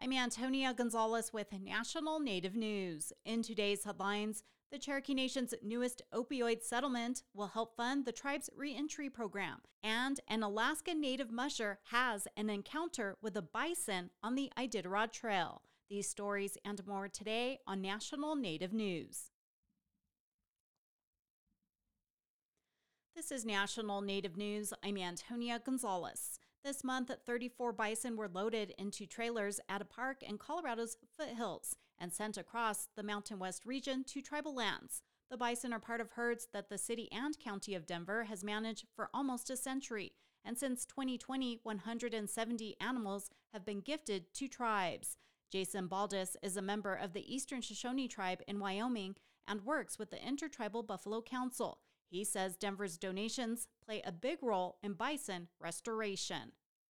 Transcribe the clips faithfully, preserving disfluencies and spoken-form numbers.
I'm Antonia Gonzalez with National Native News. In today's headlines, the Cherokee Nation's newest opioid settlement will help fund the tribe's reentry program, and an Alaska Native musher has an encounter with a bison on the Iditarod Trail. These stories and more today on National Native News. This is National Native News. I'm Antonia Gonzalez. This month, thirty-four bison were loaded into trailers at a park in Colorado's foothills and sent across the Mountain West region to tribal lands. The bison are part of herds that the city and county of Denver has managed for almost a century. And since twenty twenty, one hundred seventy animals have been gifted to tribes. Jason Baldus is a member of the Eastern Shoshone Tribe in Wyoming and works with the Intertribal Buffalo Council. He says Denver's donations play a big role in bison restoration.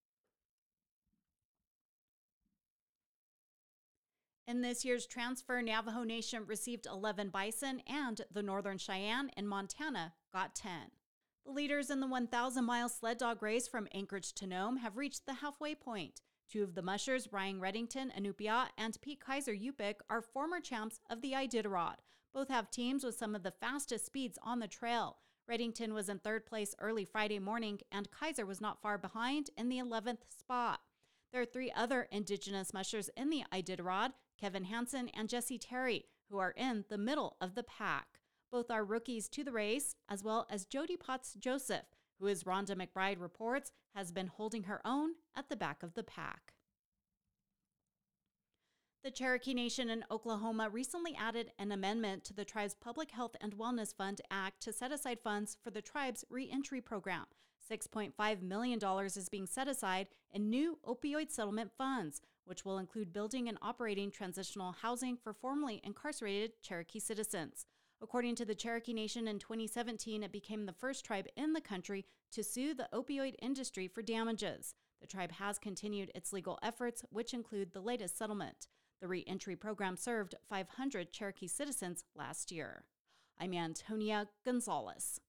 In this year's transfer, Navajo Nation received eleven bison and the Northern Cheyenne in Montana got ten. The leaders in the one thousand mile sled dog race from Anchorage to Nome have reached the halfway point. Two of the mushers, Ryan Reddington, Inupiat, and Pete Kaiser, Yupik, are former champs of the Iditarod. Both have teams with some of the fastest speeds on the trail. Reddington was in third place early Friday morning, and Kaiser was not far behind in the eleventh spot. There are three other Indigenous mushers in the Iditarod, Kevin Hansen and Jesse Terry, who are in the middle of the pack. Both are rookies to the race, as well as Jody Potts Joseph, who, as Rhonda McBride reports, has been holding her own at the back of the pack. The Cherokee Nation in Oklahoma recently added an amendment to the tribe's Public Health and Wellness Fund Act to set aside funds for the tribe's reentry program. six point five million dollars is being set aside in new opioid settlement funds, which will include building and operating transitional housing for formerly incarcerated Cherokee citizens. According to the Cherokee Nation, in twenty seventeen, it became the first tribe in the country to sue the opioid industry for damages. The tribe has continued its legal efforts, which include the latest settlement. The reentry program served five hundred Cherokee citizens last year. I'm Antonia Gonzalez.